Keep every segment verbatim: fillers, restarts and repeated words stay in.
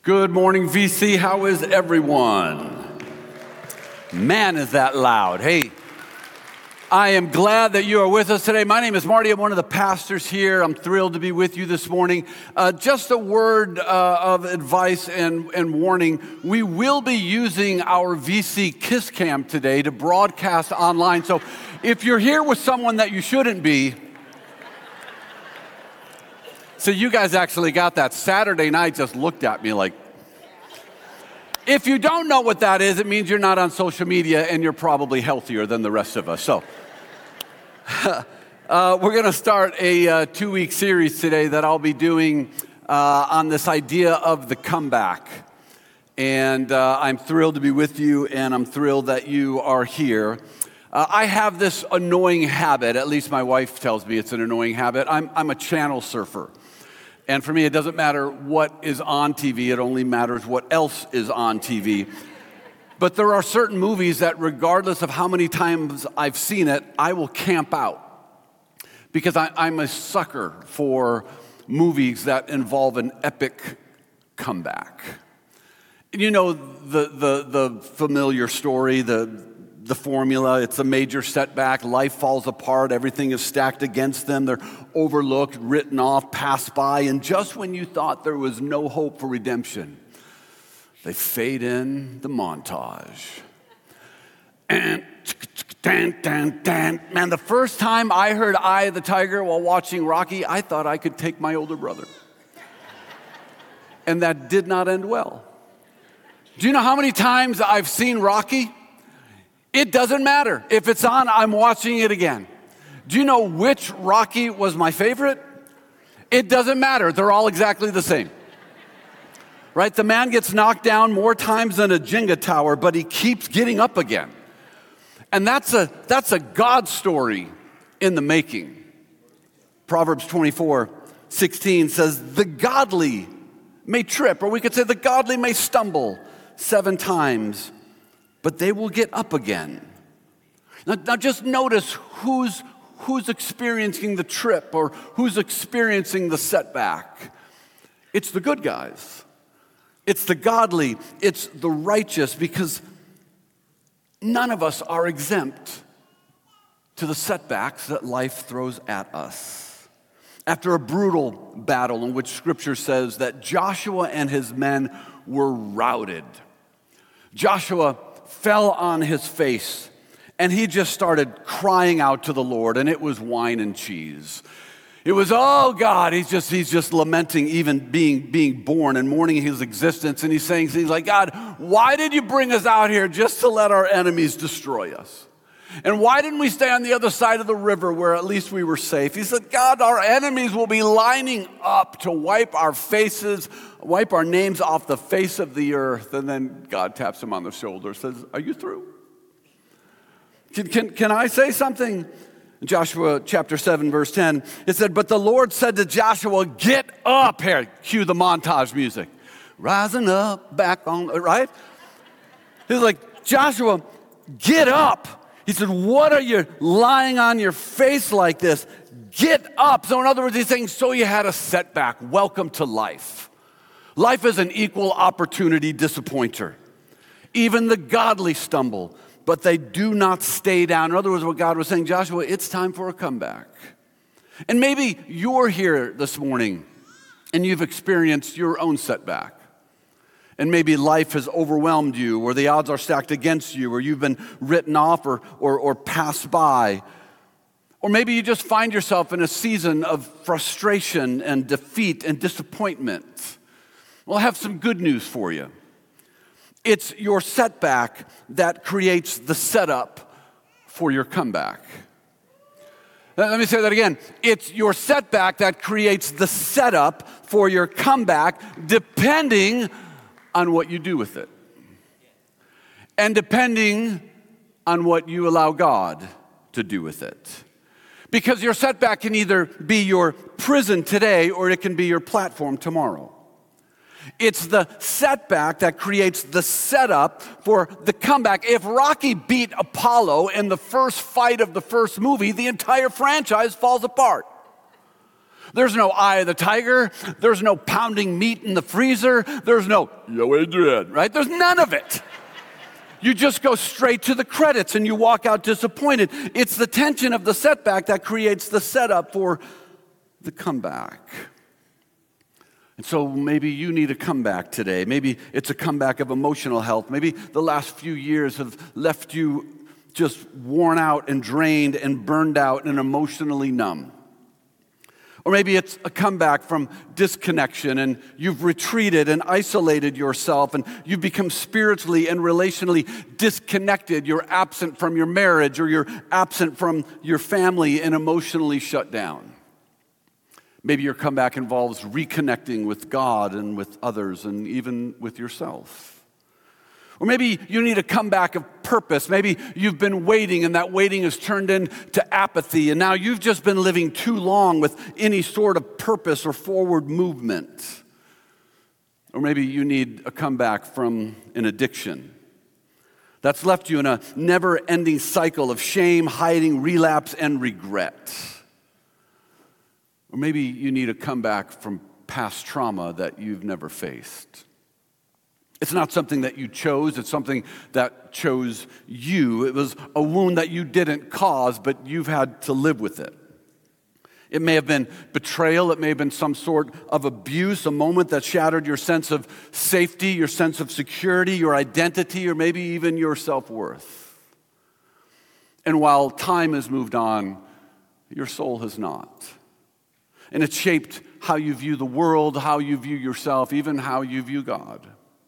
Good morning, V C. How is everyone? Man, is that loud. Hey, I am glad that you are with us today. My name is Marty. I'm one of the pastors here. I'm thrilled to be with you this morning. Uh, just a word uh, of advice and, and warning. We will be using our V C Kiss Cam today to broadcast online. So if you're here with someone that you shouldn't be, so you guys actually got that. Saturday night just looked at me like, if you don't know what that is, it means you're not on social media and you're probably healthier than the rest of us. So uh, we're going to start a uh, two-week series today that I'll be doing uh, on this idea of the comeback. And uh, I'm thrilled to be with you, and I'm thrilled that you are here. Uh, I have this annoying habit, at least my wife tells me it's an annoying habit. I'm, I'm a channel surfer. And for me, it doesn't matter what is on T V, it only matters what else is on T V. But there are certain movies that regardless of how many times I've seen it, I will camp out. Because I, I'm a sucker for movies that involve an epic comeback. You know the, the, the familiar story, the The formula, it's a major setback, life falls apart, everything is stacked against them, they're overlooked, written off, passed by, and just when you thought there was no hope for redemption, they fade in the montage. And man, the first time I heard Eye of the Tiger while watching Rocky, I thought I could take my older brother. And that did not end well. Do you know how many times I've seen Rocky? It doesn't matter. If it's on, I'm watching it again. Do you know which Rocky was my favorite? It doesn't matter. They're all exactly the same. Right? The man gets knocked down more times than a Jenga tower, but he keeps getting up again. And that's a, that's a God story in the making. Proverbs twenty-four sixteen says, the godly may trip, or we could say the godly may stumble seven times, but they will get up again. Now, now just notice who's, who's experiencing the trip or who's experiencing the setback. It's the good guys. It's the godly. It's the righteous, because none of us are exempt to the setbacks that life throws at us. After a brutal battle in which Scripture says that Joshua and his men were routed, Joshua fell on his face, and he just started crying out to the Lord, and it was wine and cheese. It was, oh God, he's just he's just lamenting even being being born and mourning his existence, and he's saying things like, God, why did you bring us out here just to let our enemies destroy us? And why didn't we stay on the other side of the river where at least we were safe? He said, God, our enemies will be lining up to wipe our faces, wipe our names off the face of the earth. And then God taps him on the shoulder and says, are you through? Can, can, can I say something? Joshua chapter seven, verse ten, it said, but the Lord said to Joshua, get up here. Cue the montage music. Rising up, back on, right? He's like, Joshua, get up. He said, what are you lying on your face like this? Get up. So in other words, he's saying, so you had a setback. Welcome to life. Life is an equal opportunity disappointer. Even the godly stumble, but they do not stay down. In other words, what God was saying, Joshua, it's time for a comeback. And maybe you're here this morning and you've experienced your own setback. And maybe life has overwhelmed you, or the odds are stacked against you, or you've been written off or, or, or passed by. Or maybe you just find yourself in a season of frustration and defeat and disappointment. Well, I have some good news for you. It's your setback that creates the setup for your comeback. Let me say that again. It's your setback that creates the setup for your comeback, depending on what you do with it. And depending on what you allow God to do with it. Because your setback can either be your prison today or it can be your platform tomorrow. It's the setback that creates the setup for the comeback. If Rocky beat Apollo in the first fight of the first movie, the entire franchise falls apart. There's no eye of the tiger. There's no pounding meat in the freezer. There's no, yo, Adrian, right? There's none of it. You just go straight to the credits and you walk out disappointed. It's the tension of the setback that creates the setup for the comeback. And so maybe you need a comeback today. Maybe it's a comeback of emotional health. Maybe the last few years have left you just worn out and drained and burned out and emotionally numb. Or maybe it's a comeback from disconnection and you've retreated and isolated yourself and you've become spiritually and relationally disconnected. You're absent from your marriage or you're absent from your family and emotionally shut down. Maybe your comeback involves reconnecting with God and with others and even with yourself. Or maybe you need a comeback of purpose. Maybe you've been waiting and that waiting has turned into apathy and now you've just been living too long with any sort of purpose or forward movement. Or maybe you need a comeback from an addiction that's left you in a never-ending cycle of shame, hiding, relapse, and regret. Or maybe you need a comeback from past trauma that you've never faced. It's not something that you chose, it's something that chose you. It was a wound that you didn't cause, but you've had to live with it. It may have been betrayal, it may have been some sort of abuse, a moment that shattered your sense of safety, your sense of security, your identity, or maybe even your self-worth. And while time has moved on, your soul has not. And it's shaped how you view the world, how you view yourself, even how you view God.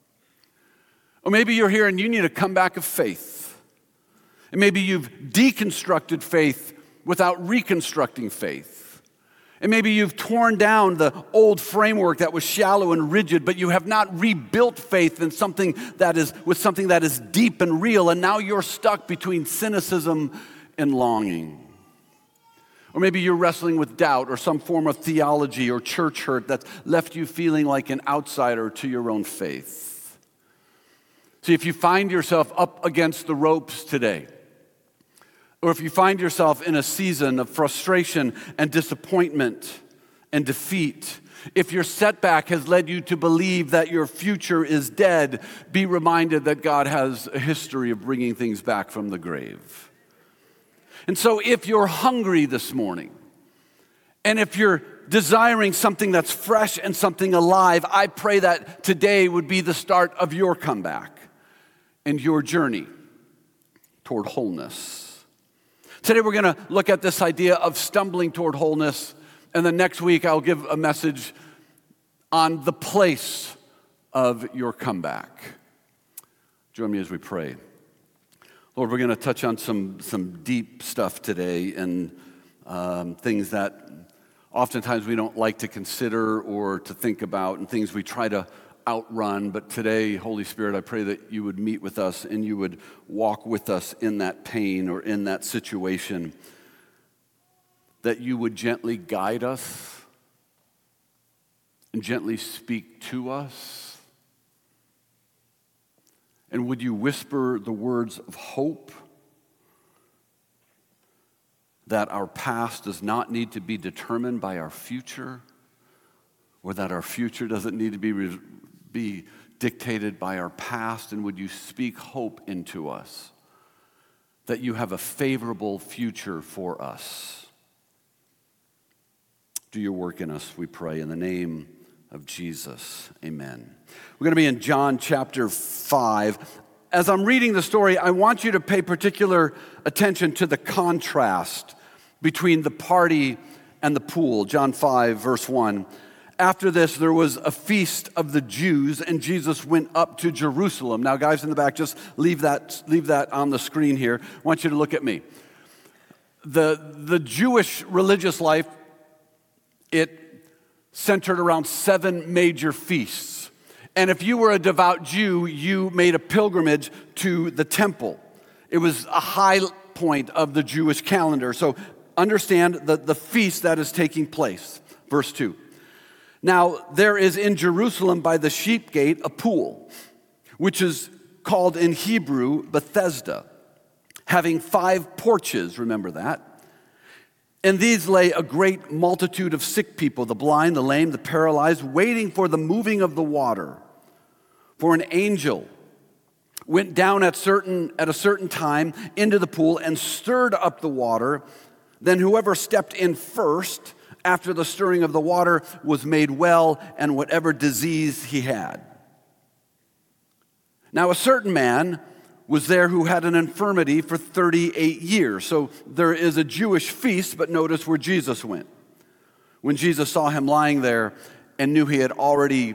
Or maybe you're here and you need a comeback of faith. And maybe you've deconstructed faith without reconstructing faith. And maybe you've torn down the old framework that was shallow and rigid, but you have not rebuilt faith in something that is with something that is deep and real, and now you're stuck between cynicism and longing. Or maybe you're wrestling with doubt or some form of theology or church hurt that's left you feeling like an outsider to your own faith. See, if you find yourself up against the ropes today, or if you find yourself in a season of frustration and disappointment and defeat, if your setback has led you to believe that your future is dead, be reminded that God has a history of bringing things back from the grave. And so if you're hungry this morning, and if you're desiring something that's fresh and something alive, I pray that today would be the start of your comeback and your journey toward wholeness. Today we're going to look at this idea of stumbling toward wholeness, and then next week I'll give a message on the place of your comeback. Join me as we pray. Lord, we're going to touch on some, some deep stuff today and um, things that oftentimes we don't like to consider or to think about and things we try to outrun. But today, Holy Spirit, I pray that you would meet with us and you would walk with us in that pain or in that situation, that you would gently guide us and gently speak to us. And would you whisper the words of hope that our past does not need to be determined by our future, or that our future doesn't need to be, re- be dictated by our past? And would you speak hope into us, that you have a favorable future for us? Do your work in us, we pray, in the name of Jesus. Amen. We're going to be in John chapter five. As I'm reading the story, I want you to pay particular attention to the contrast between the party and the pool. John five, verse one. After this, there was a feast of the Jews, and Jesus went up to Jerusalem. Now, guys in the back, just leave that, leave that on the screen here. I want you to look at me. The, the Jewish religious life, it centered around seven major feasts. And if you were a devout Jew, you made a pilgrimage to the temple. It was a high point of the Jewish calendar. So understand the, the feast that is taking place. Verse two. Now there is in Jerusalem by the sheep gate a pool, which is called in Hebrew Bethesda, having five porches, remember that. In these lay a great multitude of sick people, the blind, the lame, the paralyzed, waiting for the moving of the water. For an angel went down at certain at a certain time into the pool and stirred up the water. Then whoever stepped in first after the stirring of the water was made well, and whatever disease he had. Now a certain man was there who had an infirmity for thirty-eight years. So there is a Jewish feast, but notice where Jesus went. When Jesus saw him lying there and knew he had already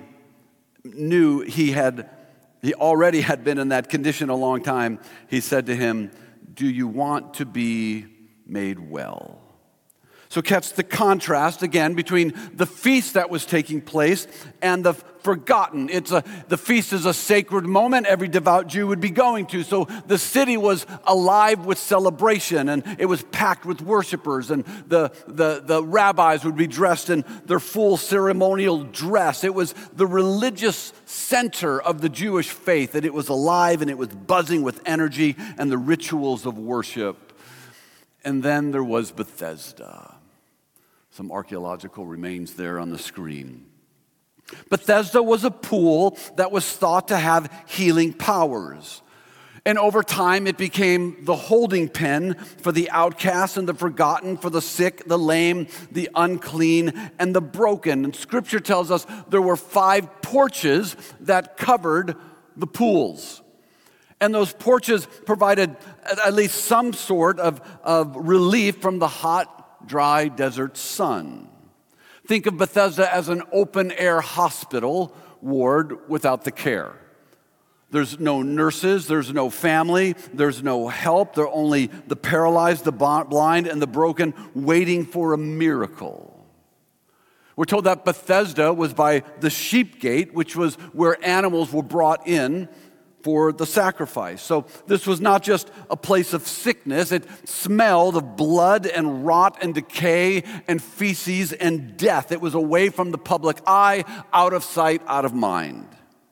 knew he had he already had been in that condition a long time, he said to him, "Do you want to be made well?" So catch the contrast again between the feast that was taking place and the forgotten. It's a, the feast is a sacred moment every devout Jew would be going to. So the city was alive with celebration, and it was packed with worshipers, and the, the, the rabbis would be dressed in their full ceremonial dress. It was the religious center of the Jewish faith, and it was alive and it was buzzing with energy and the rituals of worship. And then there was Bethesda. Some archaeological remains there on the screen. Bethesda was a pool that was thought to have healing powers. And over time, it became the holding pen for the outcast and the forgotten, for the sick, the lame, the unclean, and the broken. And Scripture tells us there were five porches that covered the pools. And those porches provided at least some sort of, of relief from the hot, dry desert sun. Think of Bethesda as an open-air hospital ward without the care. There's no nurses, there's no family, there's no help. There are only the paralyzed, the blind, and the broken waiting for a miracle. We're told that Bethesda was by the sheep gate, which was where animals were brought in for the sacrifice. So this was not just a place of sickness. It smelled of blood and rot and decay and feces and death. It was away from the public eye, out of sight, out of mind.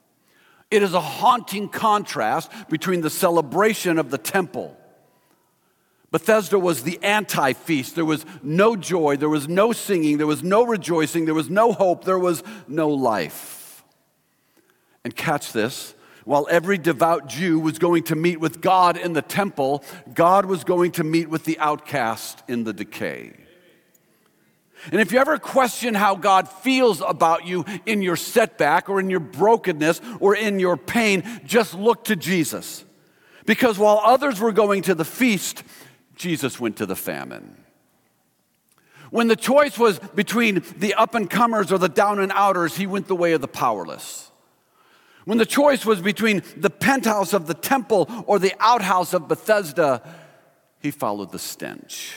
It is a haunting contrast between the celebration of the temple. Bethesda was the anti-feast. There was no joy, there was no singing, there was no rejoicing, there was no hope, there was no life. And catch this. While every devout Jew was going to meet with God in the temple, God was going to meet with the outcast in the decay. And if you ever question how God feels about you in your setback or in your brokenness or in your pain, just look to Jesus. Because while others were going to the feast, Jesus went to the famine. When the choice was between the up-and-comers or the down-and-outers, he went the way of the powerless. When the choice was between the penthouse of the temple or the outhouse of Bethesda, he followed the stench.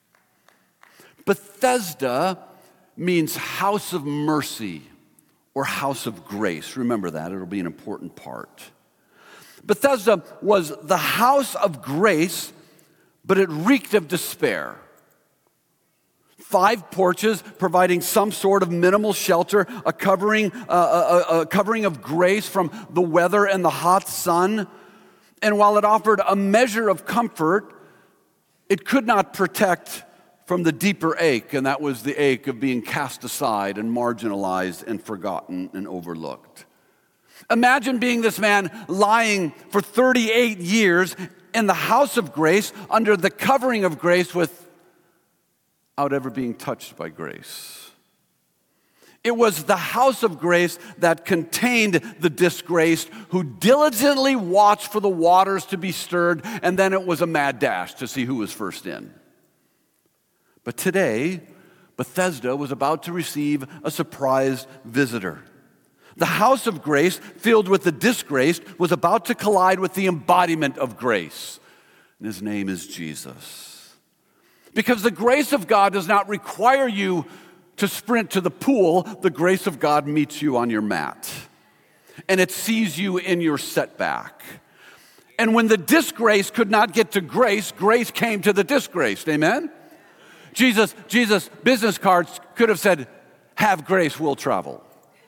Bethesda means house of mercy or house of grace. Remember that, it'll be an important part. Bethesda was the house of grace, but it reeked of despair. Five porches providing some sort of minimal shelter, a covering, uh, a, a covering of grace from the weather and the hot sun. And while it offered a measure of comfort, it could not protect from the deeper ache, and that was the ache of being cast aside and marginalized and forgotten and overlooked. Imagine being this man lying for thirty-eight years in the house of grace, under the covering of grace, without ever being touched by grace. It was the house of grace that contained the disgraced, who diligently watched for the waters to be stirred, and then it was a mad dash to see who was first in. But today, Bethesda was about to receive a surprise visitor. The house of grace, filled with the disgraced, was about to collide with the embodiment of grace. And his name is Jesus. Because the grace of God does not require you to sprint to the pool. The grace of God meets you on your mat. And it sees you in your setback. And when the disgrace could not get to grace, grace came to the disgraced. Amen? Jesus, Jesus' business cards could have said, "Have grace, we'll travel."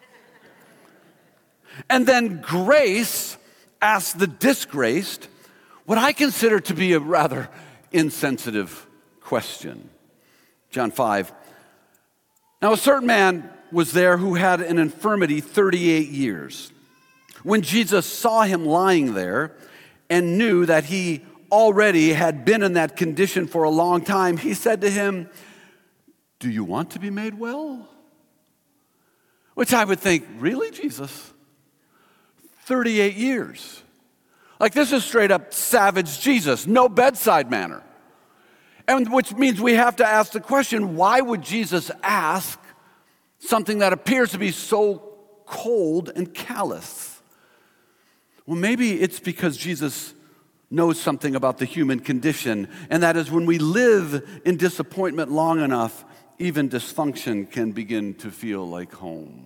And then grace asked the disgraced what I consider to be a rather insensitive question. John five. Now a certain man was there who had an infirmity thirty-eight years. When Jesus saw him lying there and knew that he already had been in that condition for a long time, he said to him, "Do you want to be made well?" Which I would think, really, Jesus? thirty-eight years. Like, this is straight up savage Jesus, no bedside manner. And which means we have to ask the question, why would Jesus ask something that appears to be so cold and callous? Well, maybe it's because Jesus knows something about the human condition, and that is when we live in disappointment long enough, even dysfunction can begin to feel like home.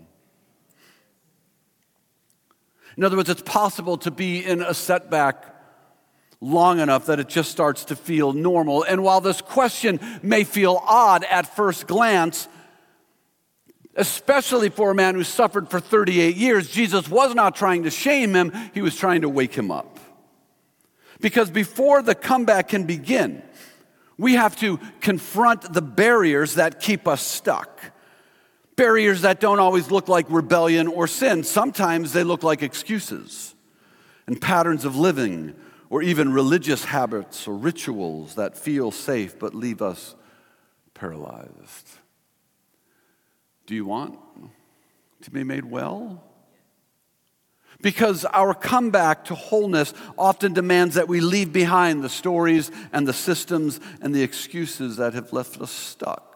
In other words, it's possible to be in a setback long enough that it just starts to feel normal. And while this question may feel odd at first glance, especially for a man who suffered for thirty-eight years, Jesus was not trying to shame him, he was trying to wake him up. Because before the comeback can begin, we have to confront the barriers that keep us stuck. Barriers that don't always look like rebellion or sin. Sometimes they look like excuses and patterns of living, or even religious habits or rituals that feel safe but leave us paralyzed. Do you want to be made well? Because our comeback to wholeness often demands that we leave behind the stories and the systems and the excuses that have left us stuck.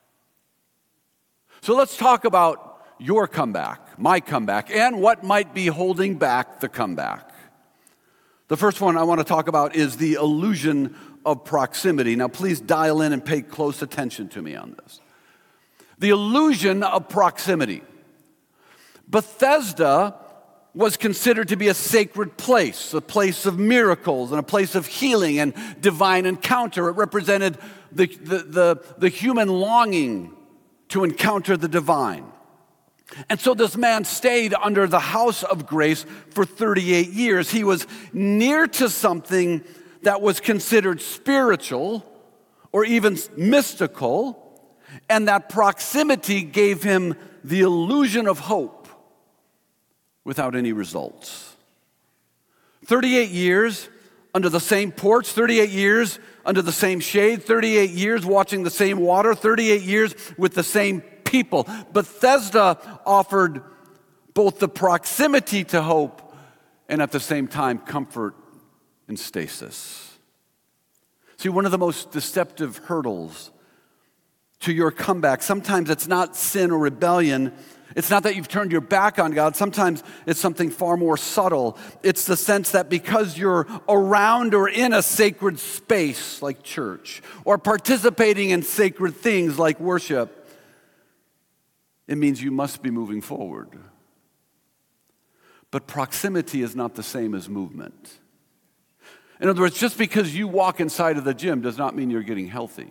So let's talk about your comeback, my comeback, and what might be holding back the comeback. The first one I want to talk about is the illusion of proximity. Now, please dial in and pay close attention to me on this. The illusion of proximity. Bethesda was considered to be a sacred place, a place of miracles and a place of healing and divine encounter. It represented the, the, the, the human longing to encounter the divine. And so this man stayed under the house of grace for thirty-eight years. He was near to something that was considered spiritual or even mystical, and that proximity gave him the illusion of hope without any results. thirty-eight years under the same porch, thirty-eight years under the same shade, thirty-eight years watching the same water, thirty-eight years with the same people. Bethesda offered both the proximity to hope and at the same time comfort and stasis. See, one of the most deceptive hurdles to your comeback, sometimes it's not sin or rebellion. It's not that you've turned your back on God. Sometimes it's something far more subtle. It's the sense that because you're around or in a sacred space like church, or participating in sacred things like worship, it means you must be moving forward. But proximity is not the same as movement. In other words, just because you walk inside of the gym does not mean you're getting healthy.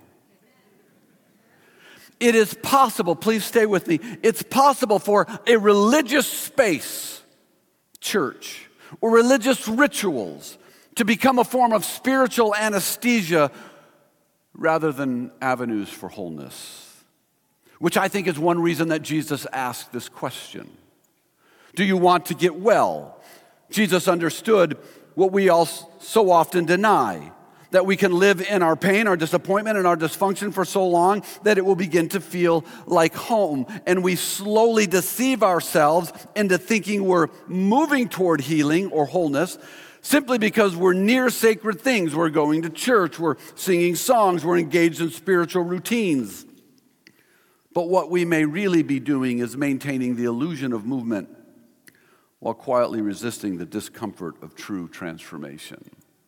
It is possible, please stay with me, it's possible for a religious space, church, or religious rituals to become a form of spiritual anesthesia rather than avenues for wholeness, which I think is one reason that Jesus asked this question. Do you want to get well? Jesus understood what we all so often deny, that we can live in our pain, our disappointment, and our dysfunction for so long that it will begin to feel like home. And we slowly deceive ourselves into thinking we're moving toward healing or wholeness simply because we're near sacred things. We're going to church, we're singing songs, we're engaged in spiritual routines. But what we may really be doing is maintaining the illusion of movement while quietly resisting the discomfort of true transformation.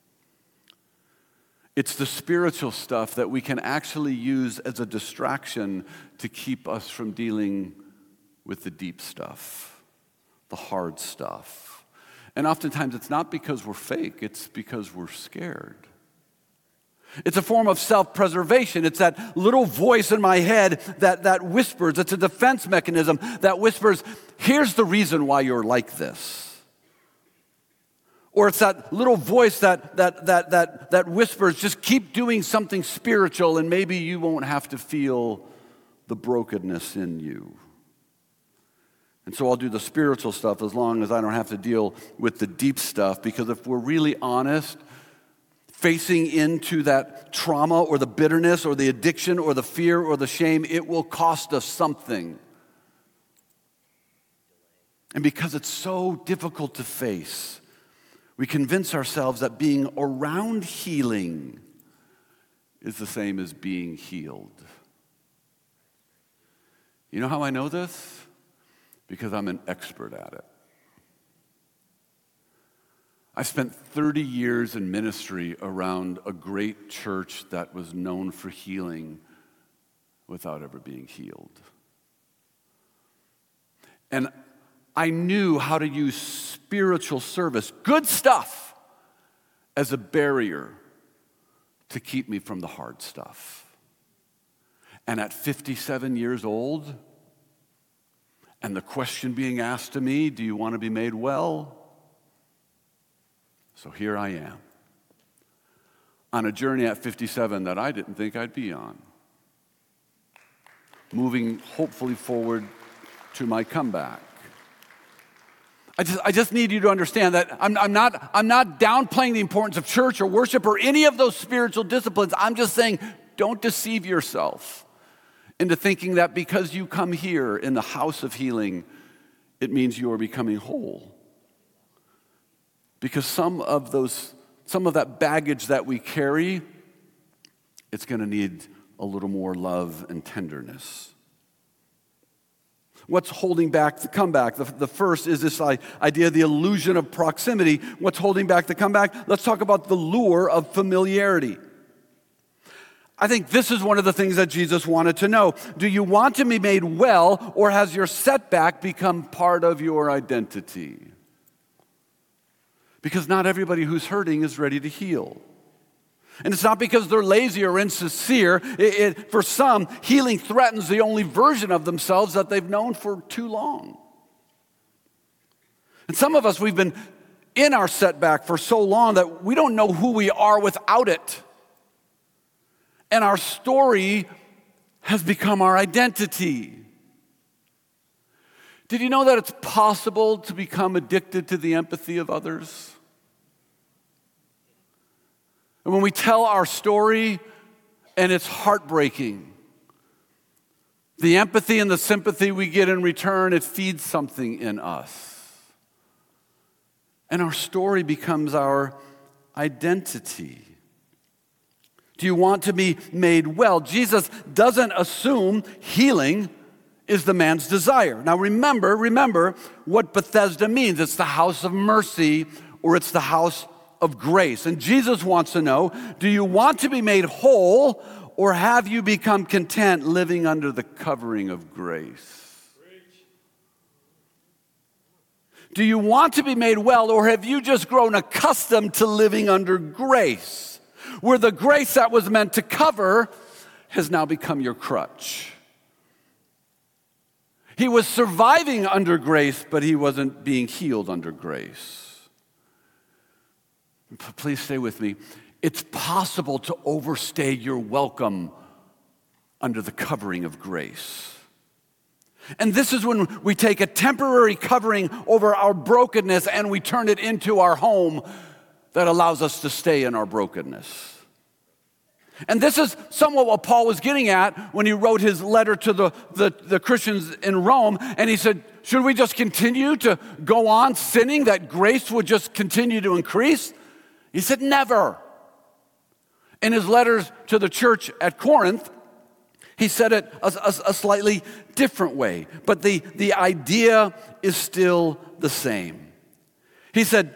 It's the spiritual stuff that we can actually use as a distraction to keep us from dealing with the deep stuff, the hard stuff. And oftentimes it's not because we're fake, it's because we're scared. It's a form of self-preservation. It's that little voice in my head that, that whispers. It's a defense mechanism that whispers, here's the reason why you're like this. Or it's that little voice that, that, that, that, that whispers, just keep doing something spiritual and maybe you won't have to feel the brokenness in you. And so I'll do the spiritual stuff as long as I don't have to deal with the deep stuff, because if we're really honest, facing into that trauma or the bitterness or the addiction or the fear or the shame, it will cost us something. And because it's so difficult to face, we convince ourselves that being around healing is the same as being healed. You know how I know this? Because I'm an expert at it. I spent thirty years in ministry around a great church that was known for healing without ever being healed. And I knew how to use spiritual service, good stuff, as a barrier to keep me from the hard stuff. And at fifty-seven years old, and the question being asked to me, do you want to be made well? So here I am, on a journey at fifty-seven that I didn't think I'd be on, moving hopefully forward to my comeback. I just, I just need you to understand that I'm, I'm, not, I'm not downplaying the importance of church or worship or any of those spiritual disciplines. I'm just saying, don't deceive yourself into thinking that because you come here in the house of healing, it means you are becoming whole. Because some of those, some of that baggage that we carry, it's going to need a little more love and tenderness. What's holding back the comeback? The, the first is this idea of the illusion of proximity. What's holding back the comeback? Let's talk about the lure of familiarity. I think this is one of the things that Jesus wanted to know. Do you want to be made well, or has your setback become part of your identity? Because not everybody who's hurting is ready to heal. And it's not because they're lazy or insincere. It, it, for some, healing threatens the only version of themselves that they've known for too long. And some of us, we've been in our setback for so long that we don't know who we are without it. And our story has become our identity. Did you know that it's possible to become addicted to the empathy of others? And when we tell our story, and it's heartbreaking, the empathy and the sympathy we get in return, it feeds something in us. And our story becomes our identity. Do you want to be made well? Jesus doesn't assume healing is the man's desire. Now remember, remember what Bethesda means. It's the house of mercy, or it's the house of grace. And Jesus wants to know, do you want to be made whole, or have you become content living under the covering of grace? Do you want to be made well, or have you just grown accustomed to living under grace, where the grace that was meant to cover has now become your crutch? He was surviving under grace, but he wasn't being healed under grace. Please stay with me. It's possible to overstay your welcome under the covering of grace. And this is when we take a temporary covering over our brokenness and we turn it into our home that allows us to stay in our brokenness. And this is somewhat what Paul was getting at when he wrote his letter to the, the, the Christians in Rome. And he said, should we just continue to go on sinning, that grace would just continue to increase? He said, never. In his letters to the church at Corinth, he said it a, a, a slightly different way, but the, the idea is still the same. He said,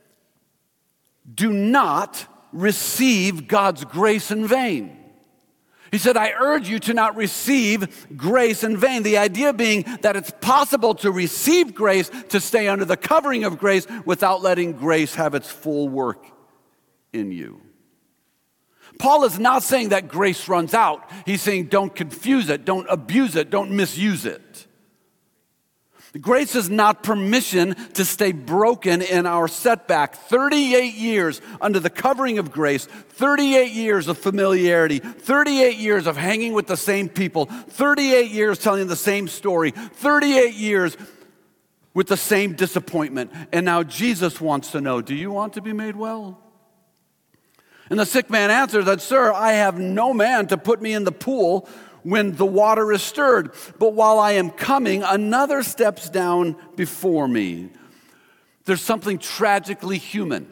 do not receive God's grace in vain. He said, I urge you to not receive grace in vain. The idea being that it's possible to receive grace, to stay under the covering of grace without letting grace have its full work in you. Paul is not saying that grace runs out. He's saying don't confuse it, don't abuse it, don't misuse it. Grace is not permission to stay broken in our setback. thirty-eight years under the covering of grace, thirty-eight years of familiarity, thirty-eight years of hanging with the same people, thirty-eight years telling the same story, thirty-eight years with the same disappointment. And now Jesus wants to know, do you want to be made well? And the sick man answered that, sir, I have no man to put me in the pool when the water is stirred. But while I am coming, another steps down before me. There's something tragically human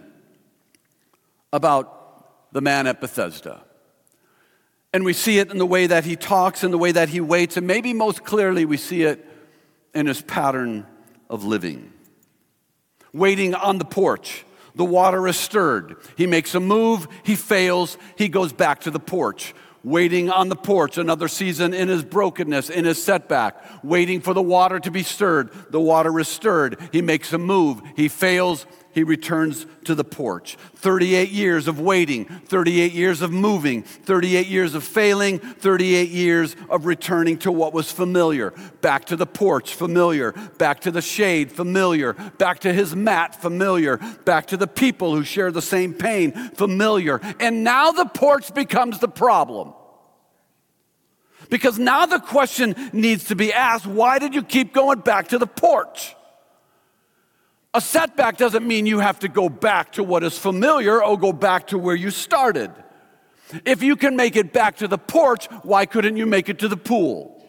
about the man at Bethesda. And we see it in the way that he talks, in the way that he waits, and maybe most clearly we see it in his pattern of living. Waiting on the porch. The water is stirred. He makes a move, he fails, he goes back to the porch. Waiting on the porch, another season in his brokenness, in his setback, waiting for the water to be stirred. The water is stirred. He makes a move. He fails. He returns to the porch. thirty-eight years of waiting, thirty-eight years of moving, thirty-eight years of failing, thirty-eight years of returning to what was familiar. Back to the porch, familiar. Back to the shade, familiar. Back to his mat, familiar. Back to the people who share the same pain, familiar. And now the porch becomes the problem. Because now the question needs to be asked, why did you keep going back to the porch? A setback doesn't mean you have to go back to what is familiar or go back to where you started. If you can make it back to the porch, why couldn't you make it to the pool?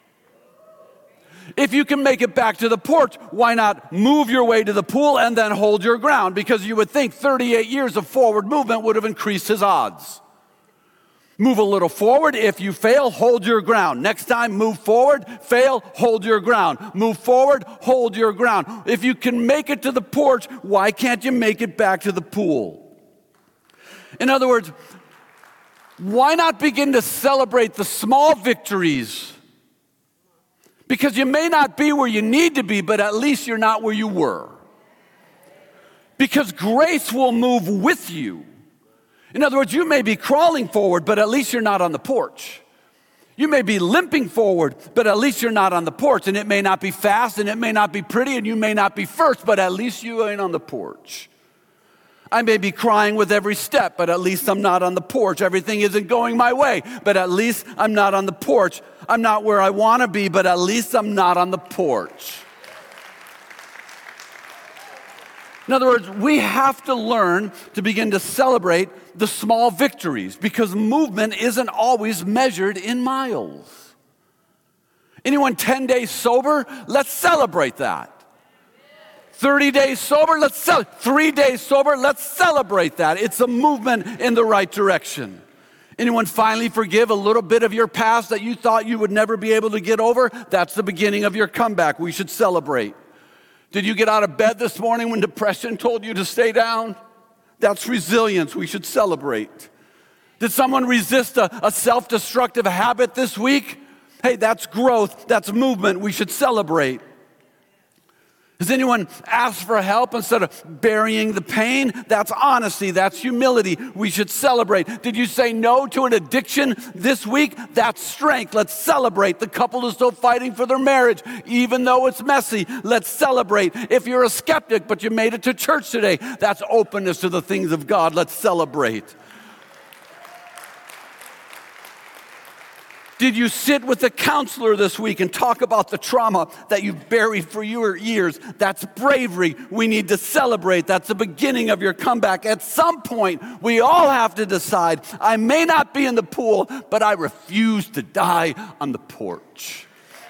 If you can make it back to the porch, why not move your way to the pool and then hold your ground? Because you would think thirty-eight years of forward movement would have increased his odds. Move a little forward. If you fail, hold your ground. Next time, move forward, fail, hold your ground. Move forward, hold your ground. If you can make it to the porch, why can't you make it back to the pool? In other words, why not begin to celebrate the small victories? Because you may not be where you need to be, but at least you're not where you were. Because grace will move with you. In other words, you may be crawling forward, but at least you're not on the porch. You may be limping forward, but at least you're not on the porch. And it may not be fast, and it may not be pretty, and you may not be first, but at least you ain't on the porch. I may be crying with every step, but at least I'm not on the porch. Everything isn't going my way, but at least I'm not on the porch. I'm not where I want to be, but at least I'm not on the porch. In other words, we have to learn to begin to celebrate the small victories because movement isn't always measured in miles. Anyone ten days sober? Let's celebrate that. thirty days sober? Let's celebrate. Three days sober? Let's celebrate that. It's a movement in the right direction. Anyone finally forgive a little bit of your past that you thought you would never be able to get over? That's the beginning of your comeback. We should celebrate. Did you get out of bed this morning when depression told you to stay down? That's resilience. We should celebrate. Did someone resist a, a self-destructive habit this week? Hey, that's growth. That's movement. We should celebrate. Has anyone asked for help instead of burying the pain? That's honesty. That's humility. We should celebrate. Did you say no to an addiction this week? That's strength. Let's celebrate. The couple is still fighting for their marriage, even though it's messy. Let's celebrate. If you're a skeptic, but you made it to church today, that's openness to the things of God. Let's celebrate. Did you sit with a counselor this week and talk about the trauma that you've buried for your years? That's bravery. We need to celebrate. That's the beginning of your comeback. At some point, we all have to decide, I may not be in the pool, but I refuse to die on the porch.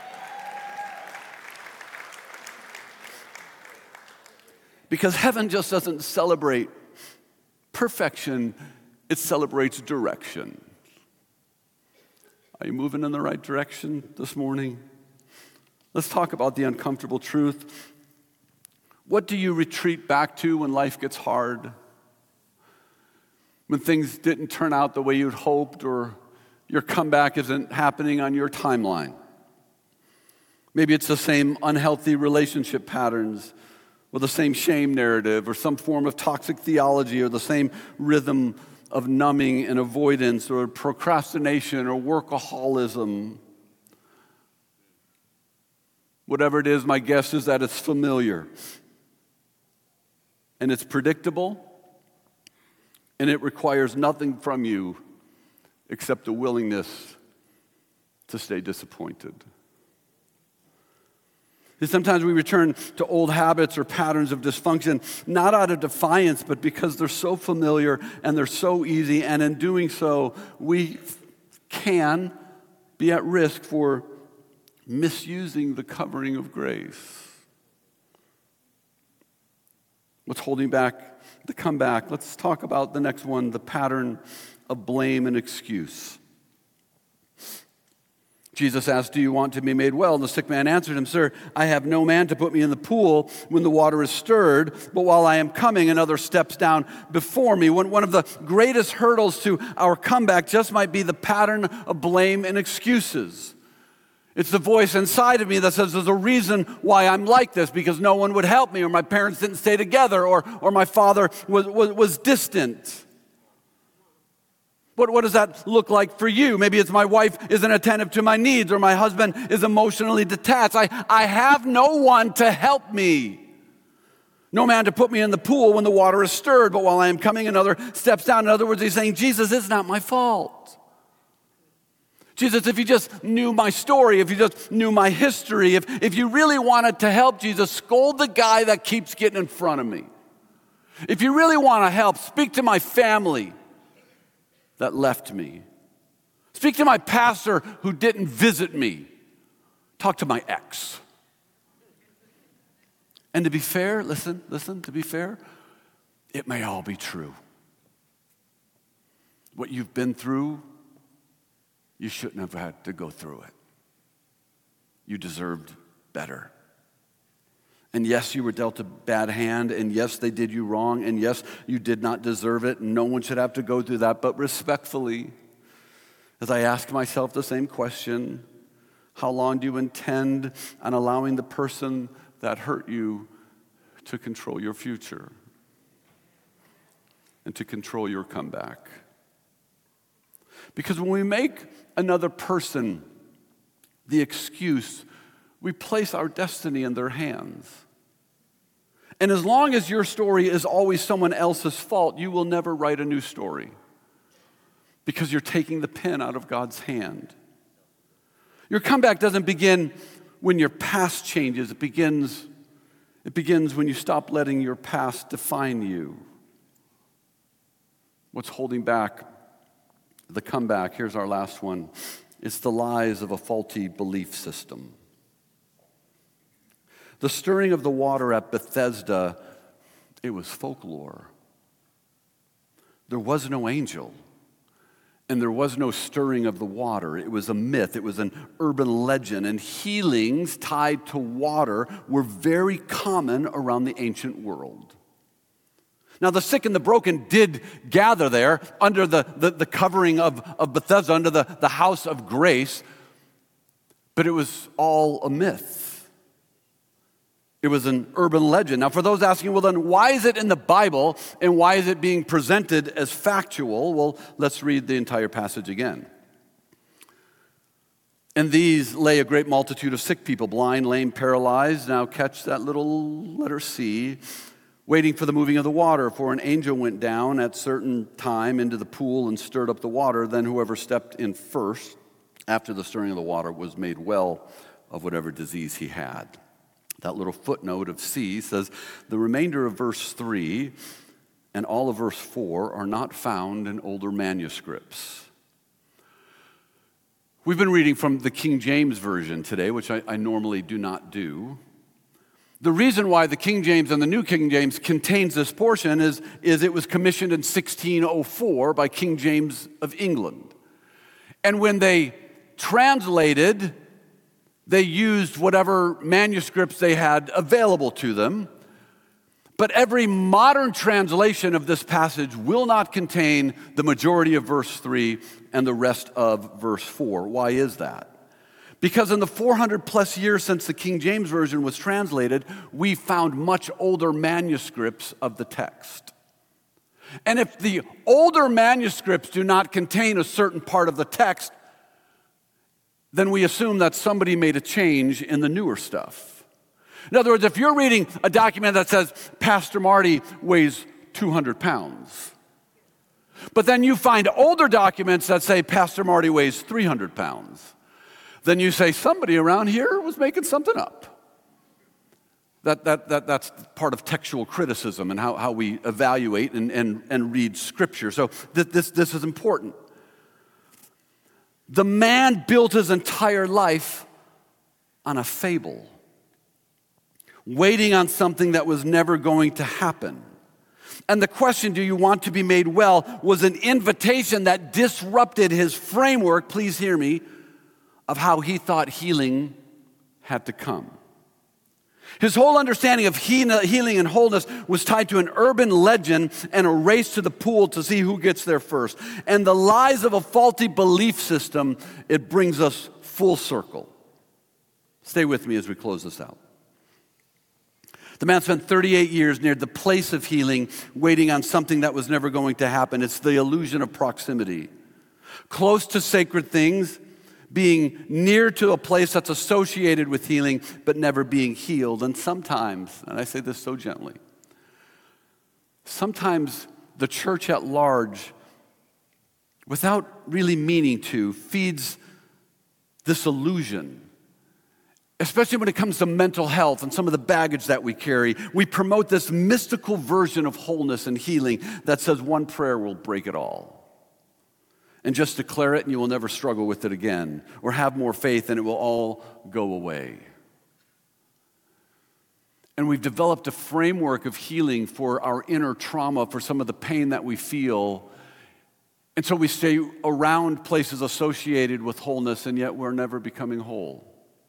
Because heaven just doesn't celebrate perfection, it celebrates direction. Are you moving in the right direction this morning? Let's talk about the uncomfortable truth. What do you retreat back to when life gets hard? When things didn't turn out the way you'd hoped or your comeback isn't happening on your timeline? Maybe it's the same unhealthy relationship patterns or the same shame narrative or some form of toxic theology or the same rhythm of numbing and avoidance or procrastination or workaholism. Whatever it is, my guess is that it's familiar. And it's predictable. And it requires nothing from you except a willingness to stay disappointed. And sometimes we return to old habits or patterns of dysfunction, not out of defiance, but because they're so familiar and they're so easy. And in doing so, we can be at risk for misusing the covering of grace. What's holding back the comeback? Let's talk about the next one, the pattern of blame and excuse. Jesus asked, "Do you want to be made well?" And the sick man answered him, "Sir, I have no man to put me in the pool when the water is stirred, but while I am coming, another steps down before me." One, one of the greatest hurdles to our comeback just might be the pattern of blame and excuses. It's the voice inside of me that says there's a reason why I'm like this, because no one would help me, or my parents didn't stay together, or, or my father was, was, was distant. What, what does that look like for you? Maybe it's my wife isn't attentive to my needs, or my husband is emotionally detached. I, I have no one to help me. No man to put me in the pool when the water is stirred, but while I am coming, another steps down. In other words, he's saying, Jesus, it's not my fault. Jesus, if you just knew my story, if you just knew my history, if, if you really wanted to help, Jesus, scold the guy that keeps getting in front of me. If you really want to help, speak to my family that left me. Speak to my pastor who didn't visit me. Talk to my ex. And to be fair, listen, listen, to be fair, it may all be true. What you've been through, you shouldn't have had to go through it. You deserved better. And yes, you were dealt a bad hand, and yes, they did you wrong, and yes, you did not deserve it, and no one should have to go through that. But respectfully, as I ask myself the same question, how long do you intend on allowing the person that hurt you to control your future and to control your comeback? Because when we make another person the excuse, we place our destiny in their hands. And as long as your story is always someone else's fault, you will never write a new story, because you're taking the pen out of God's hand. Your comeback doesn't begin when your past changes. It begins, it begins when you stop letting your past define you. What's holding back the comeback? Here's our last one. It's the lies of a faulty belief system. The stirring of the water at Bethesda, it was folklore. There was no angel, and there was no stirring of the water. It was a myth. It was an urban legend, and healings tied to water were very common around the ancient world. Now, the sick and the broken did gather there under the, the, the covering of, of Bethesda, under the, the house of grace, but it was all a myth. It was an urban legend. Now, for those asking, well, then why is it in the Bible and why is it being presented as factual? Well, let's read the entire passage again. "And these lay a great multitude of sick people, blind, lame, paralyzed." Now catch that little letter C. "Waiting for the moving of the water, for an angel went down at certain time into the pool and stirred up the water. Then whoever stepped in first after the stirring of the water was made well of whatever disease he had." That little footnote of C says the remainder of verse three and all of verse four are not found in older manuscripts. We've been reading from the King James Version today, which I, I normally do not do. The reason why the King James and the New King James contains this portion is, is it was commissioned in sixteen oh four by King James of England. And when they translated, they used whatever manuscripts they had available to them. But every modern translation of this passage will not contain the majority of verse three and the rest of verse four. Why is that? Because in the four hundred plus years since the King James Version was translated, we found much older manuscripts of the text. And if the older manuscripts do not contain a certain part of the text, then we assume that somebody made a change in the newer stuff. In other words, if you're reading a document that says Pastor Marty weighs two hundred pounds, but then you find older documents that say Pastor Marty weighs three hundred pounds, then you say somebody around here was making something up. That, that, that, that's part of textual criticism and how, how we evaluate and, and, and read Scripture. So th- this, this is important. The man built his entire life on a fable, waiting on something that was never going to happen. And the question, do you want to be made well, was an invitation that disrupted his framework, please hear me, of how he thought healing had to come. His whole understanding of healing and wholeness was tied to an urban legend and a race to the pool to see who gets there first. And the lies of a faulty belief system, it brings us full circle. Stay with me as we close this out. The man spent thirty-eight years near the place of healing, waiting on something that was never going to happen. It's the illusion of proximity. Close to sacred things, being near to a place that's associated with healing, but never being healed. And sometimes, and I say this so gently, sometimes the church at large, without really meaning to, feeds this illusion, especially when it comes to mental health and some of the baggage that we carry. We promote this mystical version of wholeness and healing that says one prayer will break it all. And just declare it and you will never struggle with it again. Or have more faith and it will all go away. And we've developed a framework of healing for our inner trauma, for some of the pain that we feel. And so we stay around places associated with wholeness, and yet we're never becoming whole.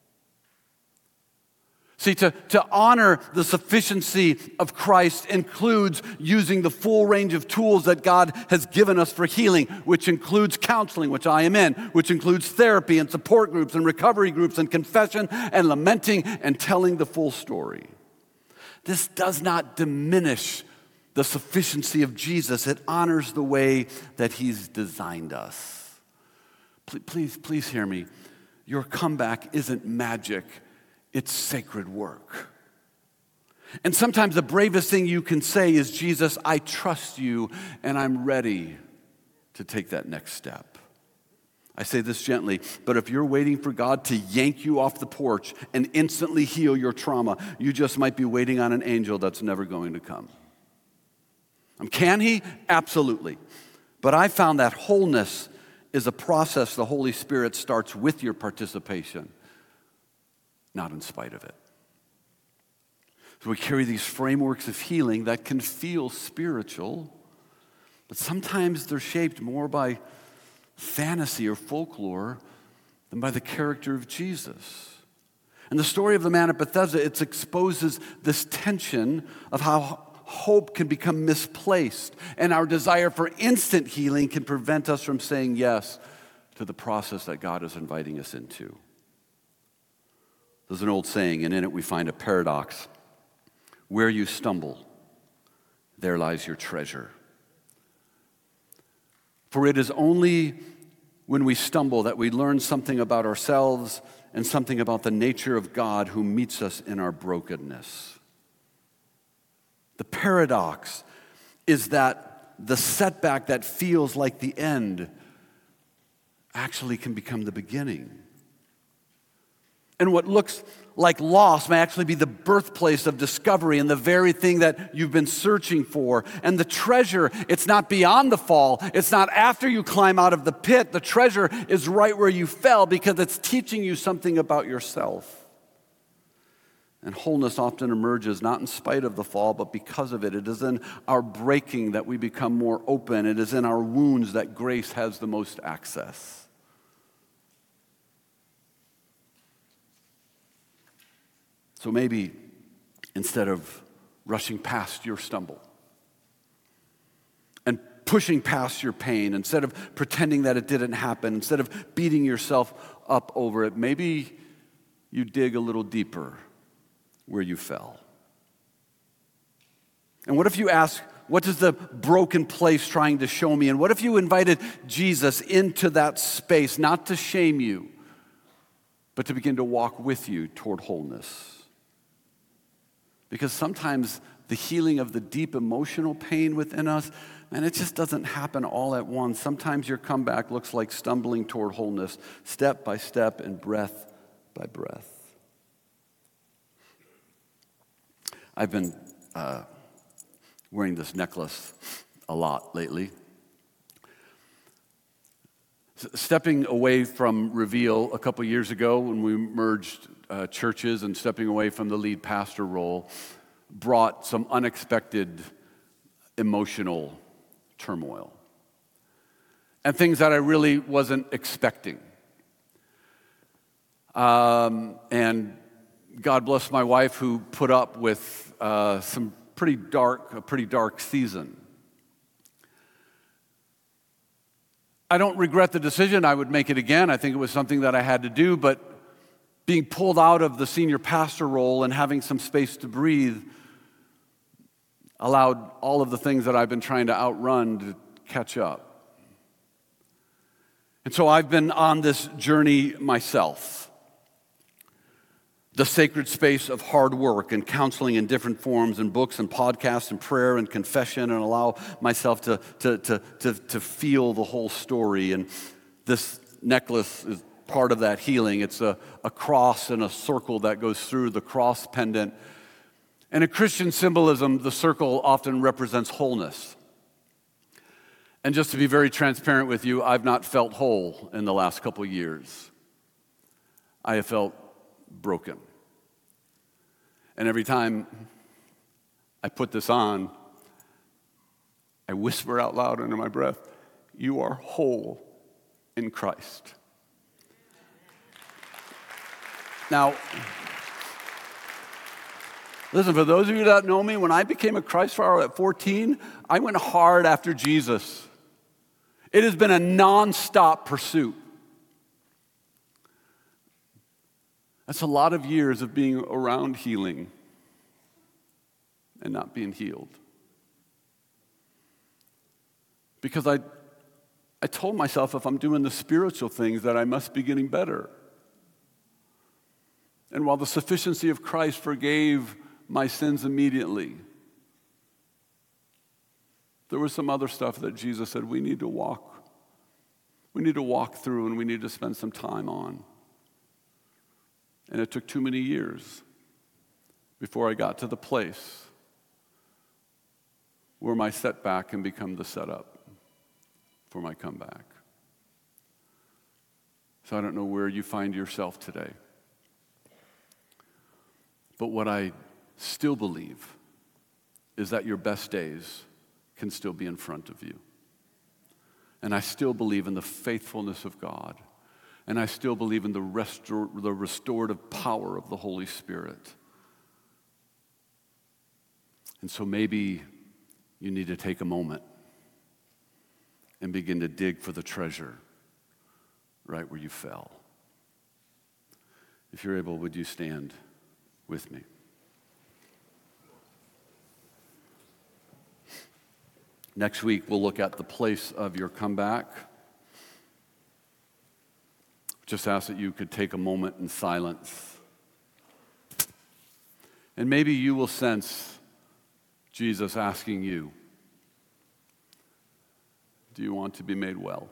See, to, to honor the sufficiency of Christ includes using the full range of tools that God has given us for healing, which includes counseling, which I am in, which includes therapy and support groups and recovery groups and confession and lamenting and telling the full story. This does not diminish the sufficiency of Jesus. It honors the way that He's designed us. Please, please, please hear me. Your comeback isn't magic. It's sacred work. And sometimes the bravest thing you can say is, Jesus, I trust you and I'm ready to take that next step. I say this gently, but if you're waiting for God to yank you off the porch and instantly heal your trauma, you just might be waiting on an angel that's never going to come. Um, can He? Absolutely. But I found that wholeness is a process the Holy Spirit starts with your participation, not in spite of it. So we carry these frameworks of healing that can feel spiritual, but sometimes they're shaped more by fantasy or folklore than by the character of Jesus. And the story of the man at Bethesda, it exposes this tension of how hope can become misplaced, and our desire for instant healing can prevent us from saying yes to the process that God is inviting us into. There's an old saying, and in it we find a paradox. Where you stumble, there lies your treasure. For it is only when we stumble that we learn something about ourselves and something about the nature of God who meets us in our brokenness. The paradox is that the setback that feels like the end actually can become the beginning. And what looks like loss may actually be the birthplace of discovery and the very thing that you've been searching for. And the treasure, it's not beyond the fall. It's not after you climb out of the pit. The treasure is right where you fell because it's teaching you something about yourself. And wholeness often emerges not in spite of the fall, but because of it. It is in our breaking that we become more open. It is in our wounds that grace has the most access. So maybe instead of rushing past your stumble and pushing past your pain, instead of pretending that it didn't happen, instead of beating yourself up over it, maybe you dig a little deeper where you fell. And what if you ask, what is the broken place trying to show me? And what if you invited Jesus into that space, not to shame you, but to begin to walk with you toward wholeness. Because sometimes the healing of the deep emotional pain within us, man, it just doesn't happen all at once. Sometimes your comeback looks like stumbling toward wholeness, step by step and breath by breath. I've been uh, wearing this necklace a lot lately. Stepping away from Reveal a couple years ago when we merged uh, churches and stepping away from the lead pastor role brought some unexpected emotional turmoil and things that I really wasn't expecting. Um, and God bless my wife who put up with uh, some pretty dark, a pretty dark season. I don't regret the decision. I would make it again. I think it was something that I had to do, but being pulled out of the senior pastor role and having some space to breathe allowed all of the things that I've been trying to outrun to catch up. And so I've been on this journey myself. The sacred space of hard work and counseling in different forms and books and podcasts and prayer and confession, and allow myself to, to, to, to, to feel the whole story. And this necklace is part of that healing. It's a, a cross and a circle that goes through the cross pendant. And in Christian symbolism, the circle often represents wholeness. And just to be very transparent with you, I've not felt whole in the last couple years. I have felt broken. And every time I put this on, I whisper out loud under my breath, "You are whole in Christ." Now, listen, for those of you that know me, when I became a Christ follower at fourteen, I went hard after Jesus. It has been a nonstop pursuit. That's a lot of years of being around healing and not being healed. Because I, I told myself if I'm doing the spiritual things that I must be getting better. And while the sufficiency of Christ forgave my sins immediately, there was some other stuff that Jesus said we need to walk. We need to walk through and we need to spend some time on. And it took too many years before I got to the place where my setback can become the setup for my comeback. So I don't know where you find yourself today. But what I still believe is that your best days can still be in front of you. And I still believe in the faithfulness of God. And I still believe in the, restor- the restorative power of the Holy Spirit. And so maybe you need to take a moment and begin to dig for the treasure right where you fell. If you're able, would you stand with me? Next week, we'll look at the place of your comeback. Just ask that you could take a moment in silence. And maybe you will sense Jesus asking you, do you want to be made well?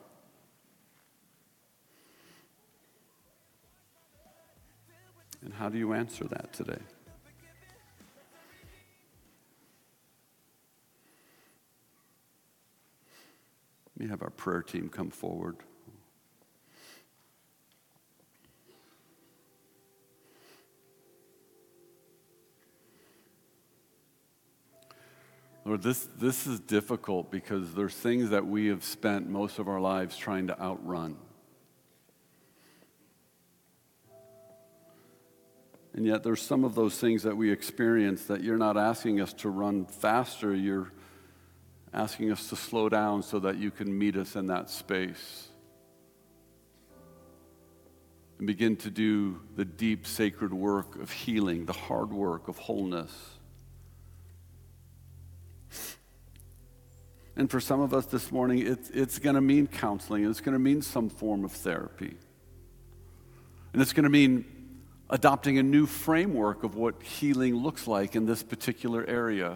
And how do you answer that today? Let me have our prayer team come forward. Lord, this, this is difficult because there's things that we have spent most of our lives trying to outrun. And yet there's some of those things that we experience that you're not asking us to run faster, you're asking us to slow down so that you can meet us in that space and begin to do the deep sacred work of healing, the hard work of wholeness. And for some of us this morning, it's, it's going to mean counseling. It's going to mean some form of therapy. And it's going to mean adopting a new framework of what healing looks like in this particular area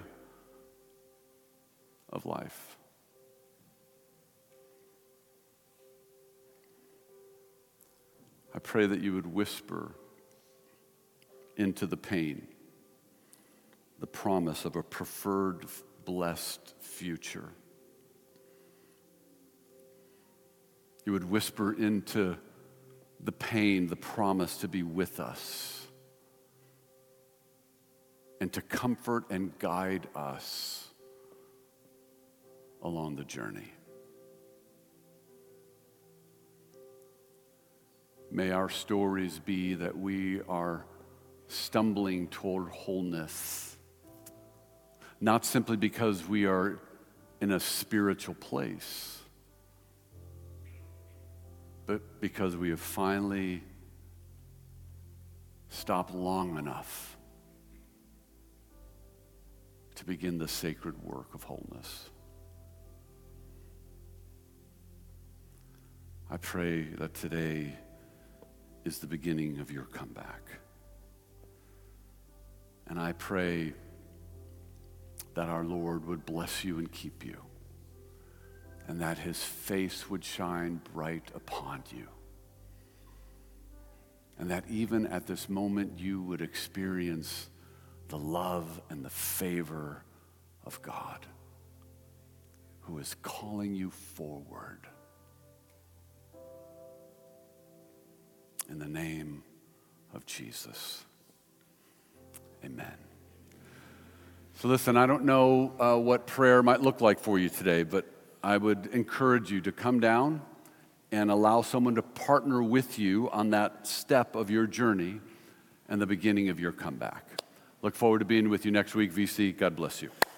of life. I pray that you would whisper into the pain the promise of a preferred, blessed future. You would whisper into the pain the promise to be with us and to comfort and guide us along the journey. May our stories be that we are stumbling toward wholeness, not simply because we are in a spiritual place, but because we have finally stopped long enough to begin the sacred work of wholeness. I pray that today is the beginning of your comeback. And I pray that our Lord would bless you and keep you, and that his face would shine bright upon you, and that even at this moment you would experience the love and the favor of God, who is calling you forward. In the name of Jesus, amen. So listen, I don't know uh, what prayer might look like for you today, but I would encourage you to come down and allow someone to partner with you on that step of your journey and the beginning of your comeback. Look forward to being with you next week, V C. God bless you.